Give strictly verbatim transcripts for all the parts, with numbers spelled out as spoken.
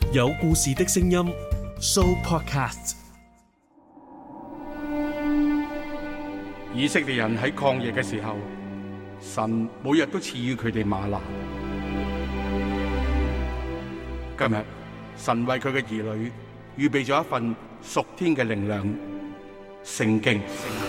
有故事的聲音 Show Podcast。 以色列人喺曠野嘅時候，神每日都賜予佢哋嗎哪。今日神為佢嘅兒女預備咗一份屬天嘅靈糧——聖經。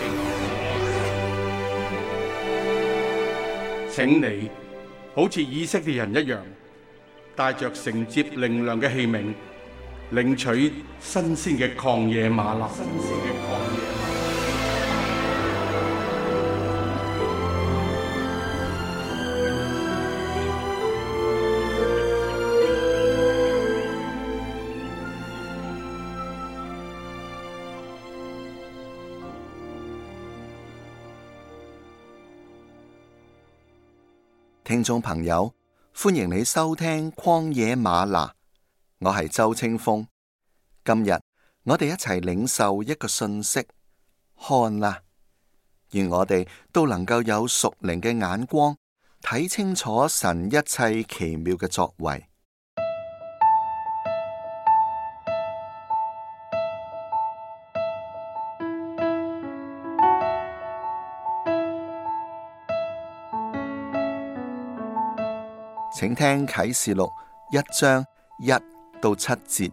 請你好似以色列人一樣，帶着承接靈糧嘅器皿，領取新鮮嘅曠野嗎哪。新鮮嘅曠野嗎哪。 聽眾朋友，歡迎你收聽曠野嗎哪，我係周清風。今日我哋一齊領受一個訊息，看啦，願我哋都能夠有屬靈嘅眼光，睇清楚神一切奇妙嘅作為。請聽啟示錄一章一到七節。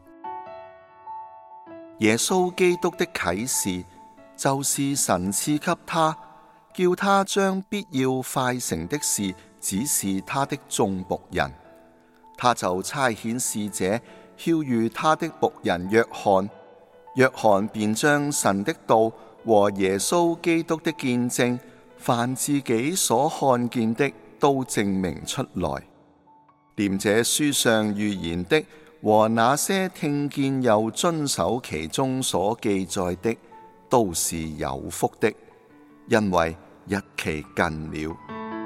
耶穌基督的啟示，就是神賜給他，叫他將必要快成的事指示他的眾僕人。他就差遣使者曉諭他的僕人約翰，約翰便將神的道和耶穌基督的見證，凡自己所看見的，都證明出來。念這書上預言的和那些聽見又遵守其中所記載的，都是有福的，因為日期近了。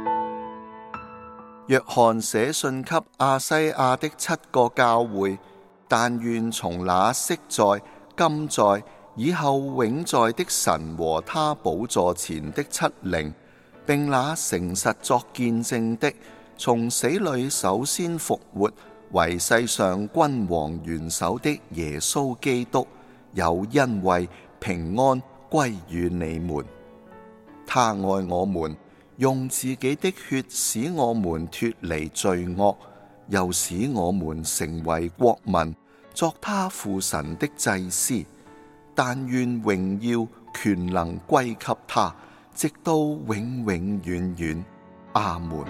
約翰寫信給亞西亞的七個教會，但願從那昔在、今在、以後永在的神和他寶座前的七靈，並那誠實作見證的，從死裏首先復活，為世上君王元首的耶穌基督，有恩惠平安歸於你們。他愛我們，用自己的血使我們脫離罪惡，又使我們成為國民，作他父神的祭司。但願榮耀權能歸給他，直到永永遠遠。阿門。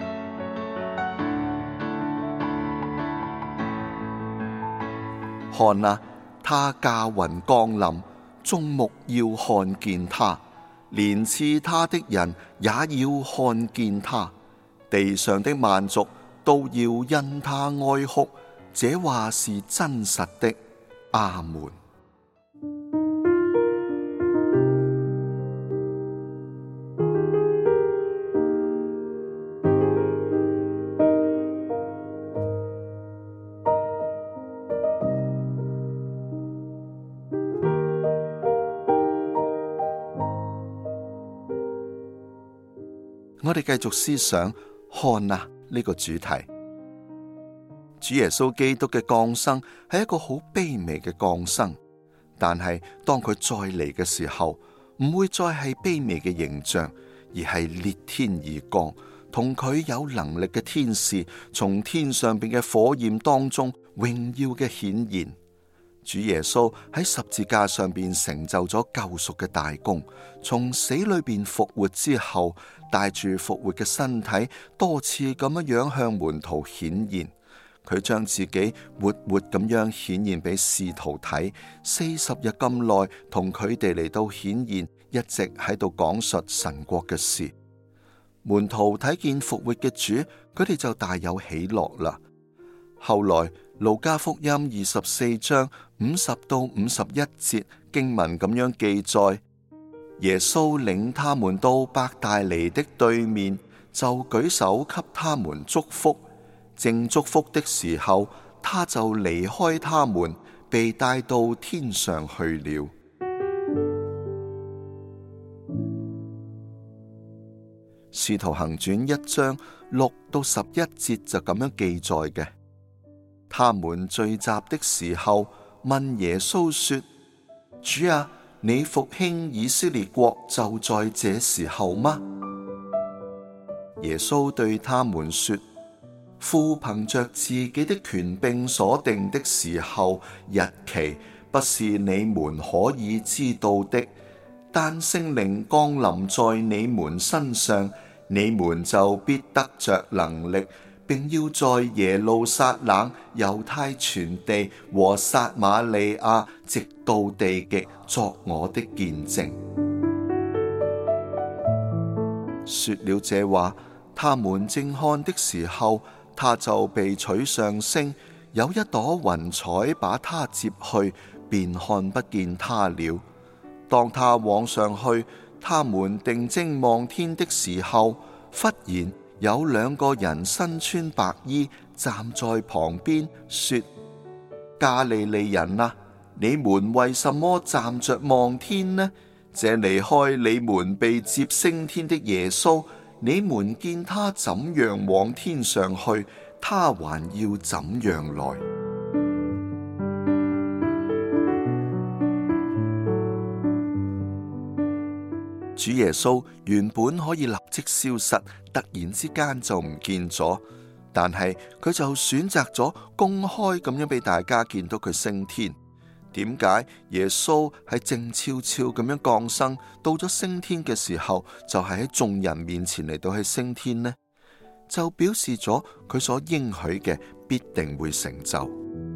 看啊，他駕雲降臨，眾目要看見他，連刺他的人也要看見他，地上的萬族都要因他哀哭。這話是真實的。阿門。我哋繼續思想看啊呢個主題。主耶穌基督嘅降生係一個好卑微嘅降生，但係當佢再嚟嘅時候，唔會再係卑微嘅形象，而係裂天而降，同佢有能力嘅天使從天上邊嘅火焰當中榮耀嘅顯現。主耶穌喺十字架上邊成就咗救贖嘅大功，從死裏邊復活之後，帶住復活嘅身體，多次咁樣樣向門徒顯現。佢將自己活活咁樣顯現俾使徒睇，四十日咁耐同佢哋嚟到顯現，一直喺度講述神國嘅事。門徒睇見復活嘅主，佢哋就大有喜樂啦。後來路加福音二十四章五十到五十一節經文咁樣記載，耶穌領他們到伯大尼的對面，就舉手給他們祝福。正祝福的時候，他就離開他們，被帶到天上去了。使徒行傳一章六到十一節就咁樣記載嘅。 他們聚集的時候，問耶穌說：主啊，你復興以色列國就在這時候嗎？耶穌對他們說：父憑着自己的權柄所定的時候、日期，不是你們可以知道的。但聖靈降臨在你們身上，你們就必得着能力，並要在耶路撒冷、猶太全地和撒瑪利亞，直到地極，作我的見證。說了這話，他們正看的時候，他就被取上升，有一朵雲彩把他接去，便看不見他了。當他往上去，他們定睛望天的時候，忽然有兩個人身穿白衣站在旁邊，說：加利利人啊，你們為什麼站着望天呢？這離開你們被接升天的耶穌，你們見他怎樣往天上去，他還要怎樣來？主耶穌原本可以立即消失，突然之間就唔見咗，但係佢就選擇咗公開咁樣俾大家見到佢升天。點解耶穌係靜悄悄咁樣降生，到咗升天嘅時候，就係喺眾人面前嚟到去升天呢？就表示咗佢所應許嘅必定會成就。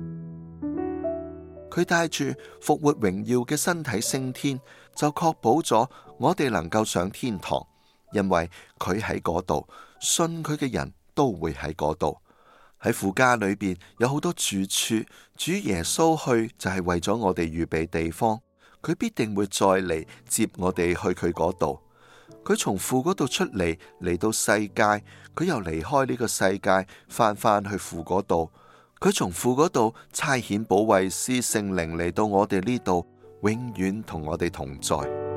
佢帶住復活榮耀嘅身體升天，就確保咗我哋能夠上天堂，因為佢喺嗰度，信佢嘅人都會喺嗰度。喺父家裏邊有好多住處，主耶穌去就係為咗我哋預備地方，佢必定會再嚟接我哋去佢嗰度。佢從父嗰度出嚟，嚟到世界，佢又離開呢個世界，翻返去父嗰度。佢從父嗰度差遣保惠師聖靈嚟到我哋呢度，永遠同我哋同在。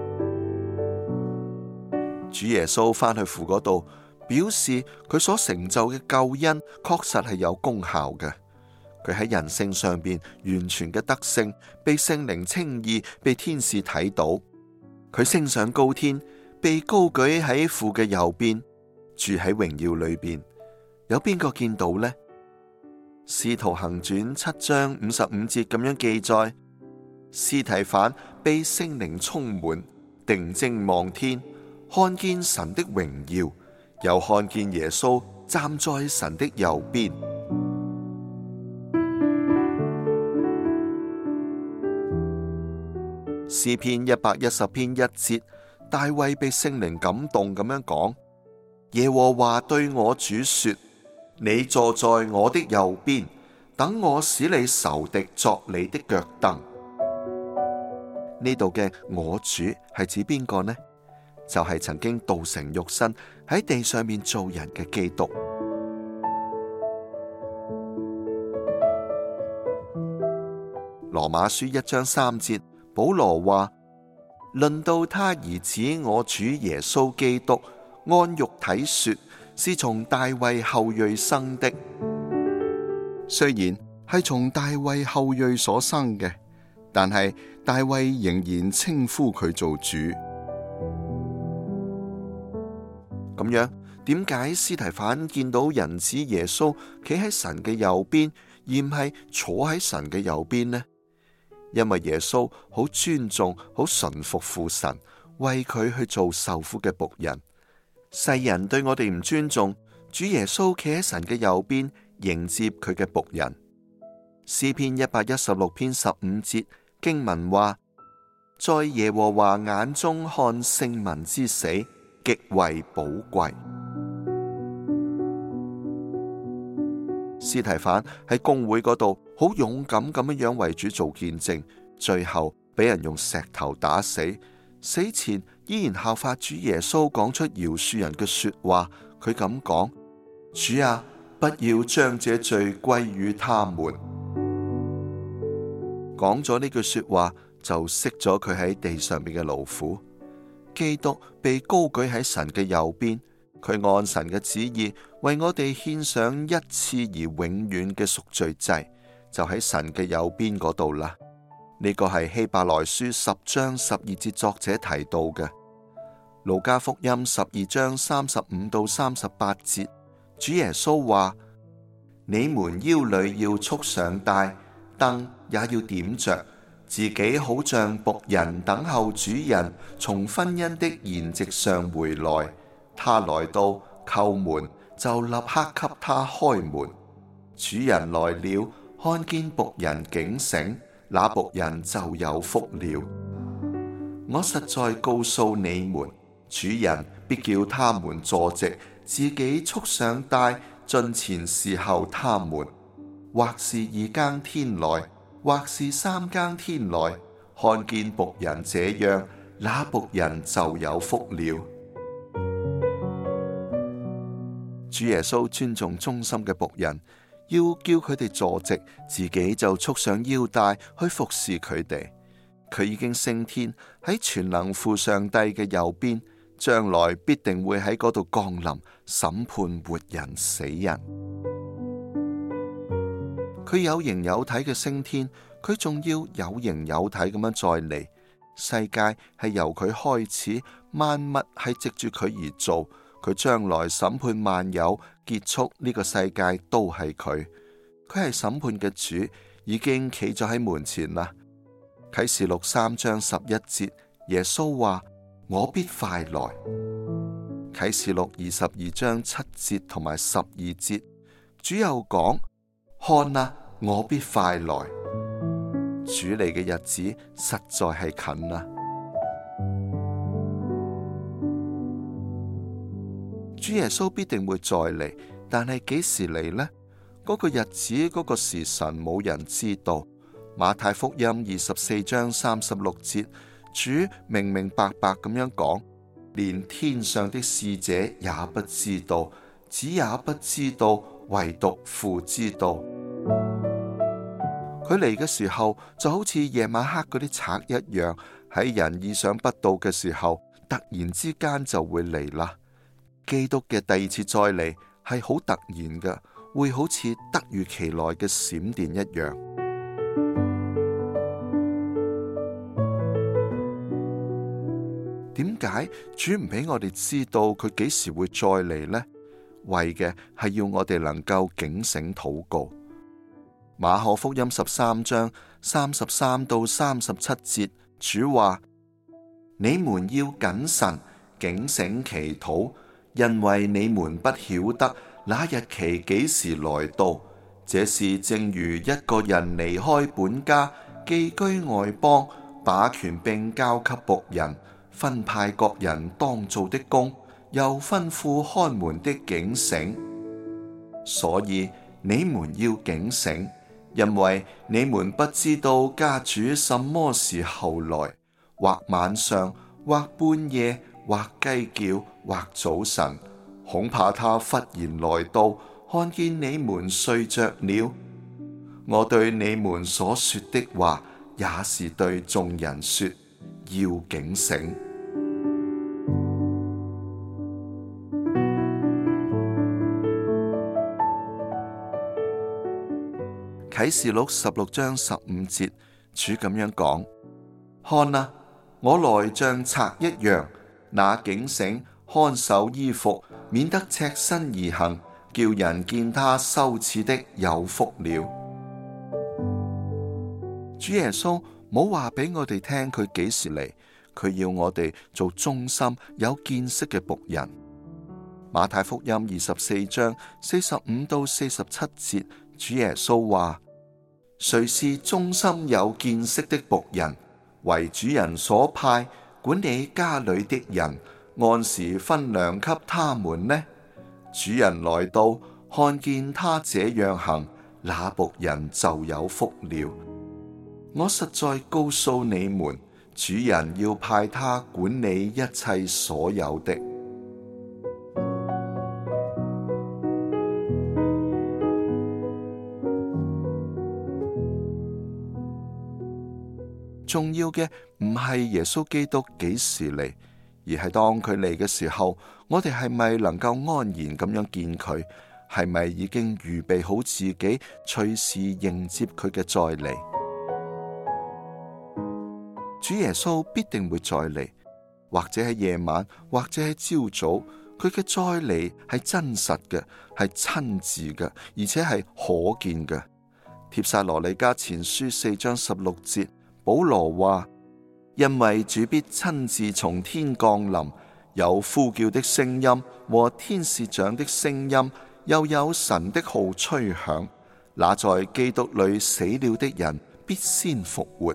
主耶穌翻去父嗰度，表示佢所成就嘅救恩確實係有功效嘅。佢喺人性上邊完全嘅德性，被聖靈稱義，被天使睇到。佢升上高天，被高舉喺父嘅右邊，住喺榮耀裏邊。有邊個見到呢？使徒行傳七章五十五節咁樣記載，司提反被聖靈充滿，定睛望天，看見神的榮耀，又看見耶穌站在神的右邊。詩篇一百一十篇一節，大衛被聖靈感動咁樣講：耶和華對我主說，你坐在我的右邊，等我使你仇敵作你的腳凳。呢度嘅我主係指邊個呢？就係、是、曾經道成肉身喺地上面做人嘅基督。羅馬書一章三節，保羅話：論到他兒子我主耶穌基督，按肉體說，是從大衛後裔生的。雖然係從大衛後裔所生嘅，但係大衛仍然稱呼佢做主。咁樣，點解司提反見到人子耶穌企喺神嘅右邊，而唔係坐喺神嘅右邊呢？因為耶穌好尊重、好順服父神，為佢去做受苦嘅僕人。世人對我哋唔尊重，主耶穌企喺神嘅右邊，迎接佢嘅僕人。詩篇一百一十六篇十五節經文話：在耶和華眼中看聖民之死極為寶貴。司提反喺公會嗰度好勇敢咁樣為主做見證，最後俾人用石頭打死。死前依然效法主耶穌，講出饒恕人嘅說話。佢咁講：主啊，不要將這罪歸於他們。講咗呢句說話，就息咗佢喺地上面嘅勞苦。基督被高舉喺神嘅右邊，佢按神嘅旨意為我哋獻上一次而永遠嘅贖罪祭，就喺神嘅右邊嗰度啦。呢個係希伯來書十章十二節作者提到嘅。路加福音十二章三十五到三十八節，主耶穌話：你們腰裏要束上帶，燈也要點着，自己好像僕人等候主人從婚姻的筵席上回來。他來到叩門，就立刻給他開門。主人來了，看見僕人警醒，那僕人就有福了。我實在告訴你們，主人必叫他們坐席，自己束上帶，進前侍候他們。或是二更天來，或是三更天來，看見僕人這樣，那僕人就有福了。主耶穌尊重忠心嘅僕人，要叫佢哋坐席，自己就束上腰帶去服侍佢哋。佢已經升天，喺全能父上帝嘅右邊，將來必定會喺嗰度降臨，審判活人死人。佢有形有體嘅升天，佢仲要有形有體咁樣再嚟。世界係由佢開始，萬物係藉住佢而做。佢將來審判萬有，結束呢個世界都係佢。佢係審判嘅主，已經企咗喺門前啦。啟示錄三章十一節，耶穌話：我必快來。啟示錄二十二章七節同埋十二節，主又講：看啊，我必快來。主嚟嘅日子實在係近啦。主耶穌必定會再嚟，但係幾時嚟呢？嗰個日子，嗰個時辰，冇人知道。馬太福音二十四章三十六節，主明明白白咁樣講，連天上的使者也不知道，子也不知道，唯獨父知道。佢嚟嘅時候就好似夜晚黑嗰啲賊一樣，喺人意想不到嘅時候，突然之間就會嚟啦。基督嘅第二次再嚟係好突然嘅，會好似突如其來嘅閃電一樣。點解主唔俾我哋知道佢幾時會再嚟呢？為嘅係要我哋能夠警醒禱告。馬可福音十三章三十三到三十七節，主話：你們要謹慎，警醒祈禱，因為你們不曉得那日期幾時來到。這是正如一個人離開本家，寄居外邦，把權柄交給僕人，分派各人當做的工，又吩咐看門的警醒。所以你們要警醒，因為你們不知道家主什麼時候來，或晚上，或半夜，或雞叫，或早晨，恐怕他忽然來到，看見你們睡着了。我對你們所說的話，也是對眾人說，要警醒。啟示錄十六章十五節，主咁樣講：看啊，我來像賊一樣，那警醒看守衣服，免得赤身而行，叫人見他羞恥的有福了。主耶穌冇話俾我哋聽佢幾時嚟，佢要我哋做忠心有見識嘅僕人。馬太福音二十四章四十五到四十七節，主耶穌話：誰是忠心有見識的僕人，為主人所派，管理家裏的人，按時分糧給他們呢？主人來到，看見他這樣行，那僕人就有福了。我實在告訴你們，主人要派他管理一切所有的。重要嘅唔係耶穌基督幾時嚟， 而係當佢嚟嘅時候，我哋係咪能夠安然咁樣見佢？係咪已經預備好自己隨時迎接佢嘅再嚟？主耶穌必定會再嚟，或者喺夜晚，或者喺朝早，佢嘅再嚟係真實嘅，係親自嘅，而且係可見嘅。帖撒羅尼迦前書四章十六節，保羅話：因為主必親自從天降臨，有呼叫的聲音和天使長的聲音，又有神的號吹響，那在基督裏死了的人必先復活。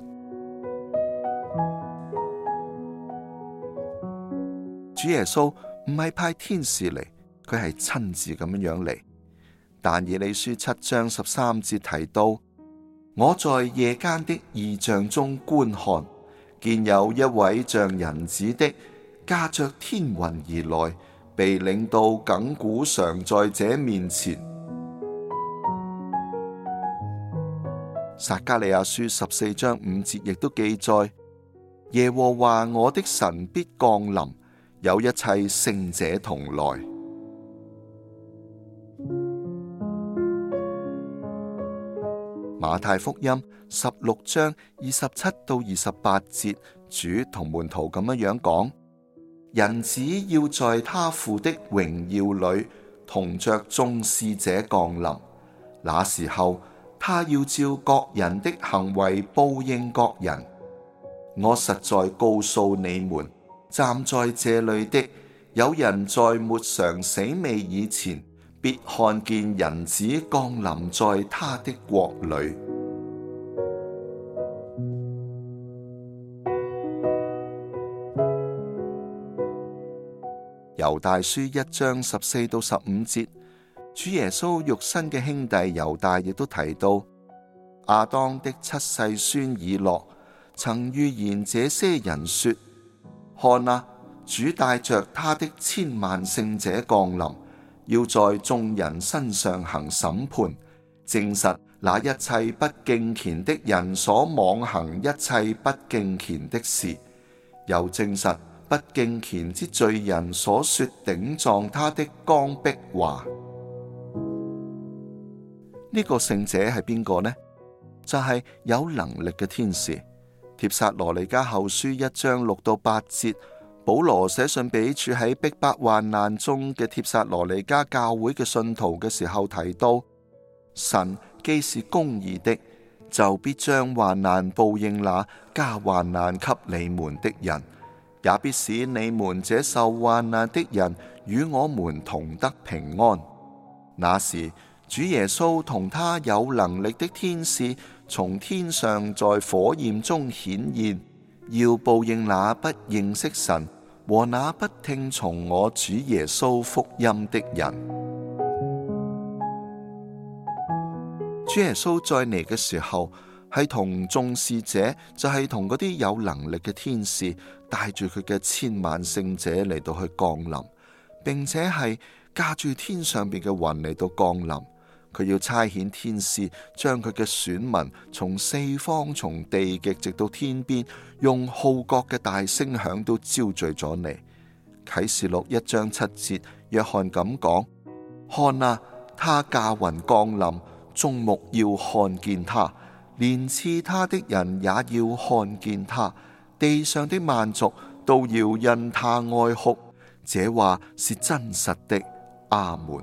主耶穌唔係派天使嚟，佢係親自咁樣嚟。但以理書七章十三節提到：我在夜間的異象中觀看，見有一位像人子的駕着天雲而來，被領到亙古常在者面前。撒迦利亞書十四章五節亦都記載：耶和華我的神必降臨，有一切聖者同來。馬太福音十六章二十七到二十八節，主同門徒咁樣講：人子要在他父的榮耀裏同着眾使者降臨，那時候他要照各人的行為報應各人。我實在告訴你們，站在這裏的有人在沒嘗死味以前，必看見人子降臨在他的國裏。猶大書一章十四到十五節，主耶穌肉身嘅兄弟猶大亦都提到，亞當的七世孫以諾曾預言這些人說：看啊，主帶着他的千萬聖者降臨，要在眾人身上行審判，證實那一切不敬虔的人所妄行一切不敬虔的事，又證實不敬虔之罪人所說頂撞他的剛愎話。呢個聖者係邊個呢？就係、是、有能力嘅天使。帖撒羅尼迦後書一章六到八節，保羅寫信俾處喺逼迫患難中嘅帖撒羅尼迦教會嘅信徒嘅時候提到：神既是公義的，就必將患難報應那加患難給你們的人，也必使你們這受患難的人與我們同得平安。那時主耶穌同他有能力的天使從天上在火焰中顯現，要報應那不認識神和那不聽從我主耶穌福音的人。主耶穌再嚟嘅時候，係同眾使者，就係同嗰啲有能力嘅天使，帶住佢嘅千萬聖者嚟到去降臨，並且係駕住天上邊嘅雲嚟到降臨。佢要差遣天使，將佢嘅選民從四方、從地極直到天邊，用號角嘅大聲響都招聚咗嚟。啟示錄一章七節，約翰咁講：看啊，他駕雲降臨，眾目要看見他，連刺他的人也要看見他，地上的萬族都要因他哀哭。這話是真實的。阿門。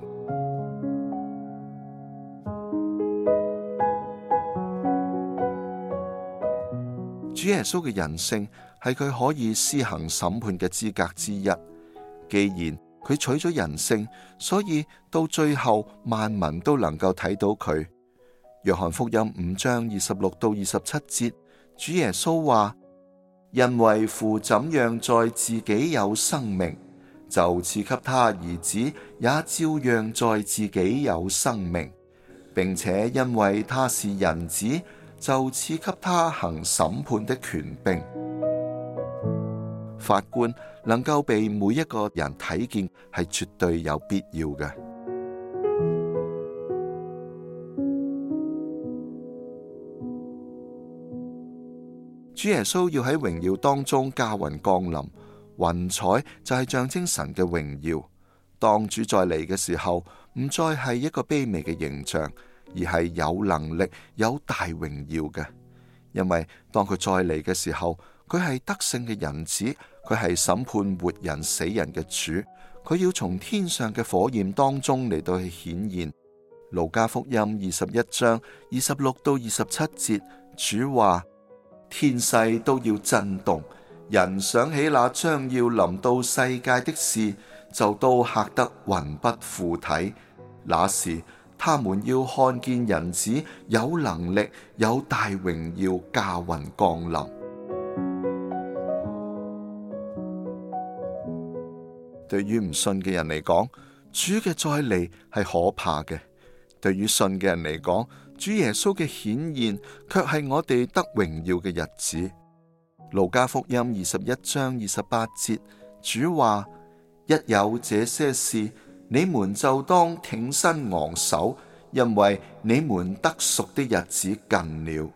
主耶穌嘅人性係佢可以施行審判嘅資格之一。既然佢取咗人性，所以到最後萬民都能夠睇到佢。約翰福音五章二十六到二十七節，主耶穌話：因為父怎樣在自己有生命，就賜給他兒子也照樣在自己有生命，並且因為他是人子，就賜給他行審判的權柄。法官能夠被每一個人睇見，係絕對有必要嘅。主耶穌要喺榮耀當中駕雲降臨， 雲彩就係象徵神嘅榮耀。當主再嚟嘅時候，唔再係一個卑微嘅形象，而係有能力、有大榮耀嘅。因為當佢再嚟嘅時候，佢係得勝嘅人子，佢係審判活人死人嘅主，佢要從天上嘅火焰當中嚟到去顯現。路加福音二十一章二十六到二十七節，主話：天勢都要震動，人想起那將要臨到世界的事，就都嚇得魂不附體。那時他們要看見人子有能力、有大榮耀駕雲降臨。對於唔信嘅人嚟講，主嘅再嚟係可怕嘅；對於信嘅人嚟講，主耶穌嘅顯現卻係我哋得榮耀嘅日子。路加福音二十一章二十八節，主話：一有這些事，你們就當挺身昂首，因為你們得贖的日子近了。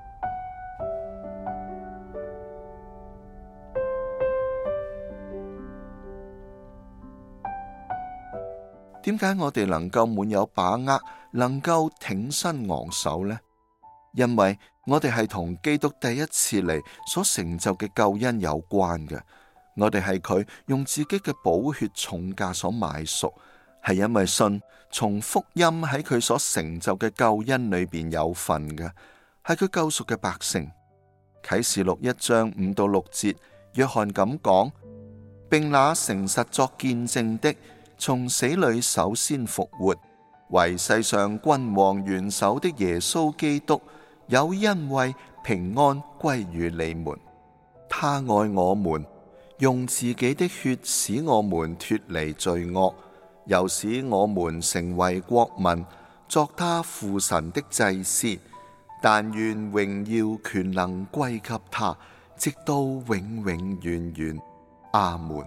點解我哋能夠滿有把握，能夠挺身昂首呢？因為我哋係同基督第一次嚟所成就嘅救恩有關嘅。我哋係佢用自己嘅寶血重價所買贖，係因為信從福音喺佢所成就嘅救恩裏邊有份嘅，係佢救贖嘅百姓。啟示錄一章五到六節，約翰咁講，並那誠實作見證的，從死裏首先復活，為世上君王元首的耶穌基督，有恩惠平安歸於你們。他愛我們，用自己的血使我們脫離罪惡，又使我們成為國民，作他父神的祭司。但願榮耀權能歸給他，直到永永遠遠。阿門。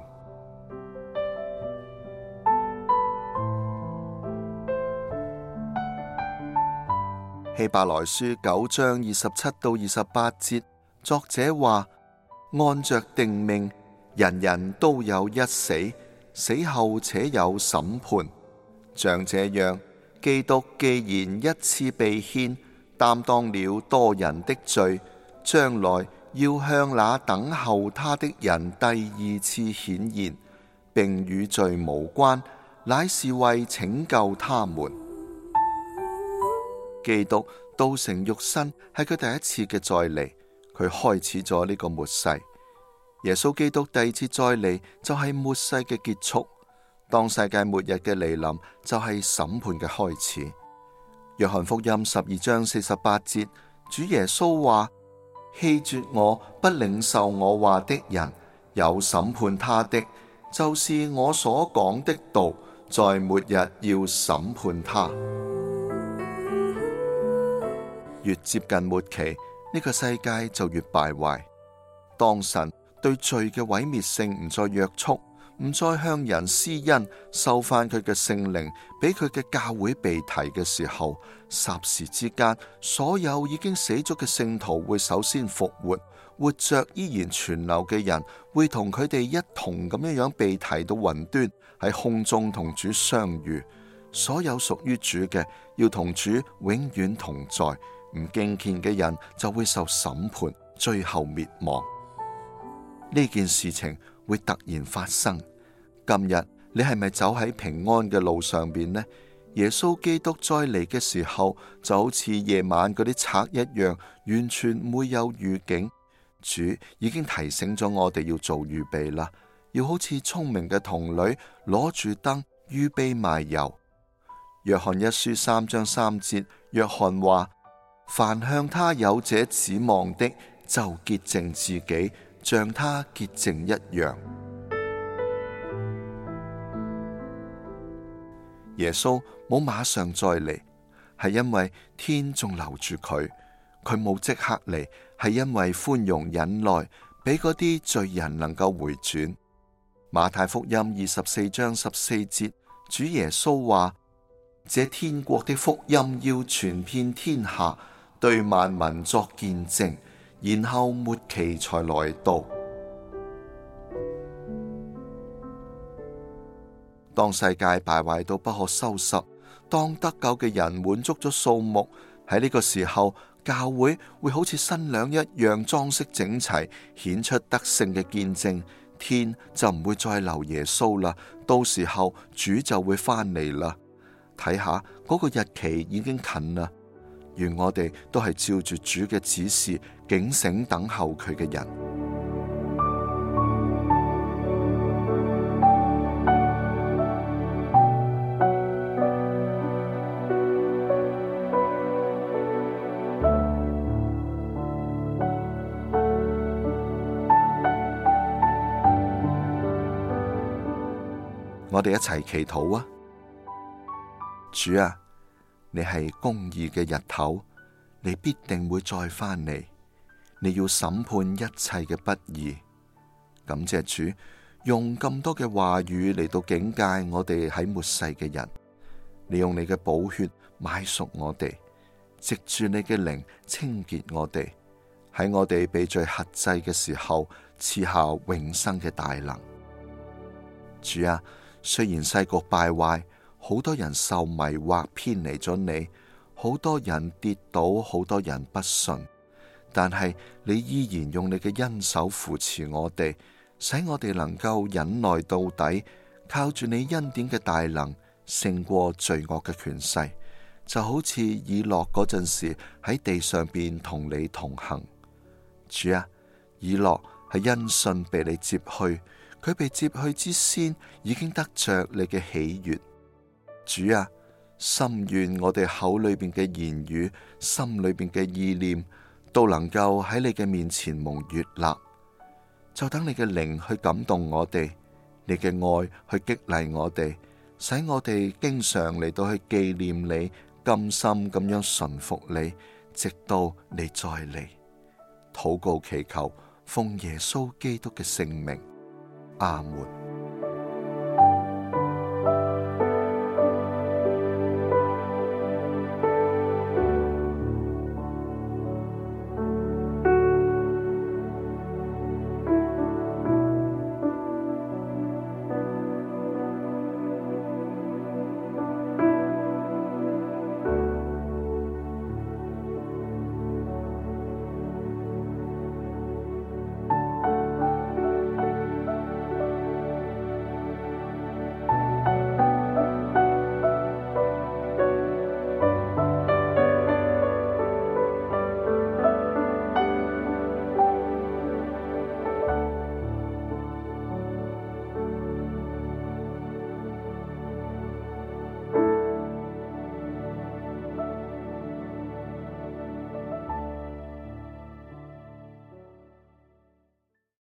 希伯來書九章二十七到二十八節，作者話：按着定命，人人都有一死，死後且有審判。像這樣，基督既然一次被獻，擔當了多人的罪，將來要向那等候他的人第二次顯現，並與罪無關，乃是為拯救他們。基督道成肉身係佢第一次嘅再嚟，佢開始咗呢個末世。耶穌基督第二次再嚟就係末世嘅結束。當世界末日嘅來臨就係審判嘅開始。約翰福音十二章四十八節，主耶穌話：棄絕我不領受我話的人，有審判他的，就是我所講的道，在末日要審判他。越接近末期，呢個世界就越敗壞。當神對罪嘅毀滅性唔再約束，唔再向人施恩，收翻佢嘅聖靈，俾佢嘅教會被提嘅時候，霎時之間，所有已經死咗嘅聖徒會首先復活，活着依然存留嘅人會同佢哋一同咁樣樣被提到雲端，喺空中同主相遇。所有屬於主嘅要同主永遠同在，唔敬虔嘅人就會受審判，最後滅亡。呢件事情會突然發生。今日你係咪走喺平安嘅路上邊呢？耶穌基督再嚟嘅時候，就好似夜晚嗰啲賊一樣，完全唔會有預警。主已經提醒咗我哋要做預備啦，要好似聰明嘅童女攞住燈，預備賣油。約翰一書三章三節，約翰話：凡向他有這指望的，就潔淨自己，像他潔淨一樣。耶穌冇馬上再嚟，係因為天仲留住佢；佢冇即刻嚟，係因為寬容忍耐，俾嗰啲罪人能夠回轉。馬太福音二十四章十四節，主耶穌話：這天國的福音要傳遍天下，對萬民作見證，然後末期才來到。 當世界敗壞到不可收拾，當得救嘅人滿足咗數目，喺呢個時候，教會會好似新娘一樣裝飾整齊，顯出得勝嘅見證。天就唔會再留耶穌啦，到時候主就會翻嚟啦。睇下嗰個日期已經近啦，願我哋都係照住主嘅指示，警醒等候佢嘅人。我哋一齊祈禱啊！主啊，你係公義嘅日頭，你必定會再翻嚟，你要審判一切嘅不義。感謝主，用咁多嘅話語嚟到警戒我哋喺末世嘅人，你用你嘅寶血買贖我哋，藉住你嘅靈清潔我哋，喺我哋被罪轄制嘅時候，賜下永生嘅大能。主啊，雖然世局敗壞，好多人受迷惑偏離咗你，好多人跌倒，好多人不信，但係你依然用你嘅恩手扶持我哋，使我哋能夠忍耐到底，靠住你恩典嘅大能勝過罪惡嘅權勢，就好似以諾嗰陣時喺地上邊同你同行。主啊，以諾係因信被你接去，佢被接去之先已經得着你嘅喜悅。主啊，心願我哋口裏邊嘅言語，心裏邊嘅意念，都能夠喺你嘅面前蒙悅納。就等你嘅靈去感動我哋，你嘅愛去激勵我哋，使我哋經常嚟到去紀念你，甘心咁樣順服你，直到你再嚟。禱告祈求，奉耶穌基督嘅聖名，阿門。